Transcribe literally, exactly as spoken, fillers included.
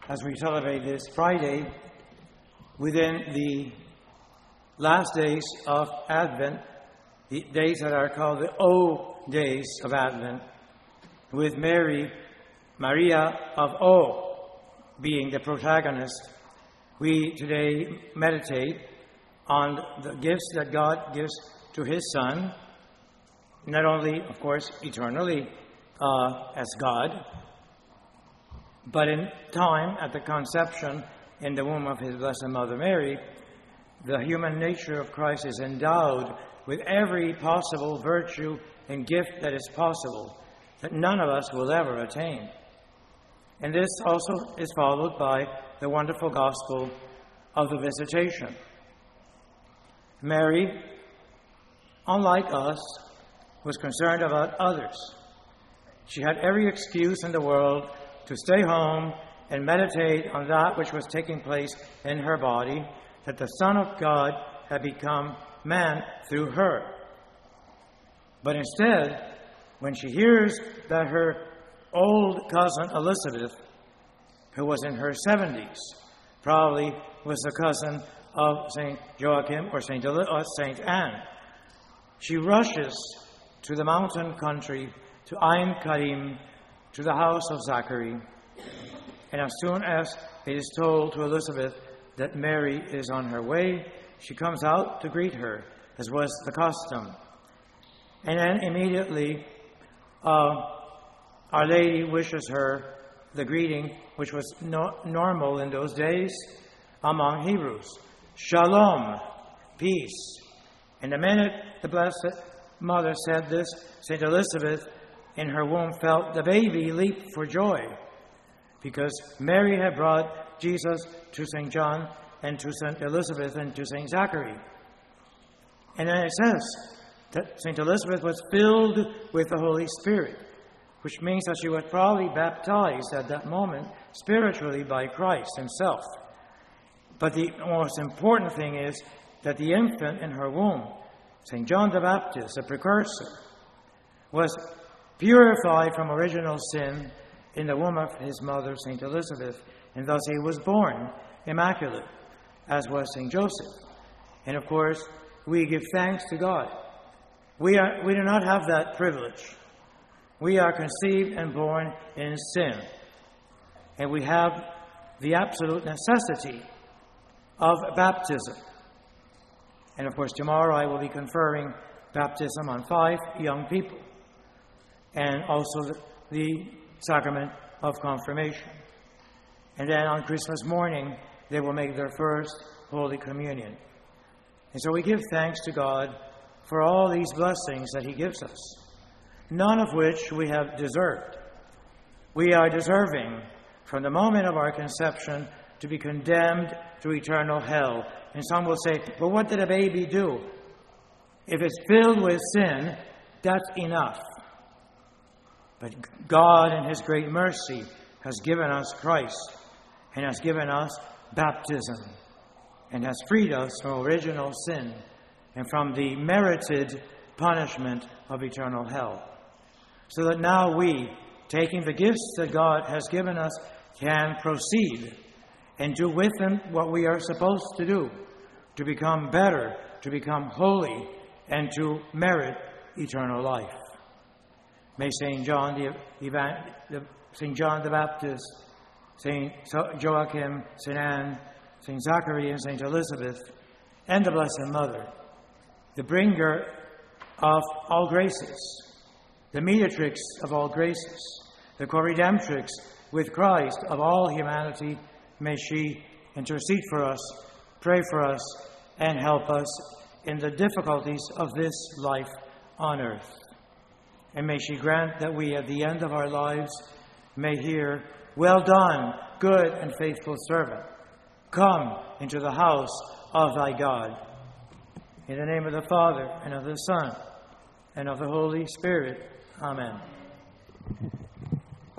as we celebrate this Friday within the last days of Advent, the days that are called the O days of Advent, with Mary, Maria of O, being the protagonist. We today meditate on the gifts that God gives to His Son, not only, of course, eternally uh, as God, but in time, at the conception in the womb of His Blessed Mother Mary, the human nature of Christ is endowed with every possible virtue and gift that is possible, that none of us will ever attain. And this also is followed by the wonderful gospel of the Visitation. Mary, unlike us, was concerned about others. She had every excuse in the world to stay home and meditate on that which was taking place in her body, that the Son of God had become man through her. But instead, when she hears that her old cousin Elizabeth, who was in her seventies, probably was the cousin of Saint Joachim or Saint or Saint Anne, she rushes to the mountain country, to Ein Karim, to the house of Zachary. And as soon as it is told to Elizabeth that Mary is on her way, she comes out to greet her, as was the custom. And then immediately, uh, Our Lady wishes her the greeting which was no- normal in those days among Hebrews. Shalom, peace. And the minute the Blessed Mother said this, Saint Elizabeth in her womb felt the baby leap for joy, because Mary had brought Jesus to Saint John and to Saint Elizabeth and to Saint Zachary. And then it says that Saint Elizabeth was filled with the Holy Spirit, which means that she was probably baptized at that moment spiritually by Christ Himself. But the most important thing is that the infant in her womb, Saint John the Baptist, the precursor, was purified from original sin in the womb of his mother, Saint Elizabeth, and thus he was born immaculate, as was Saint Joseph. And of course, we give thanks to God. We are we do not have that privilege. We are conceived and born in sin, and we have the absolute necessity of baptism. And of course, tomorrow I will be conferring baptism on five young people, and also the, the sacrament of confirmation. And then on Christmas morning, they will make their first Holy Communion. And so we give thanks to God for all these blessings that He gives us, none of which we have deserved. We are deserving, from the moment of our conception, to be condemned to eternal hell. And some will say, but what did a baby do? If it's filled with sin, that's enough. But God, in His great mercy, has given us Christ and has given us baptism and has freed us from original sin and from the merited punishment of eternal hell. So that now we, taking the gifts that God has given us, can proceed and do with them what we are supposed to do, to become better, to become holy, and to merit eternal life. May Saint John the, the Saint John the Baptist, Saint Joachim, Saint Anne, Saint Zachary, and Saint Elizabeth, and the Blessed Mother, the bringer of all graces, the mediatrix of all graces, the co-redemptrix with Christ of all humanity, may she intercede for us, pray for us, and help us in the difficulties of this life on earth. And may she grant that we, at the end of our lives, may hear, well done, good and faithful servant. Come into the house of thy God. In the name of the Father, and of the Son, and of the Holy Spirit. Amen.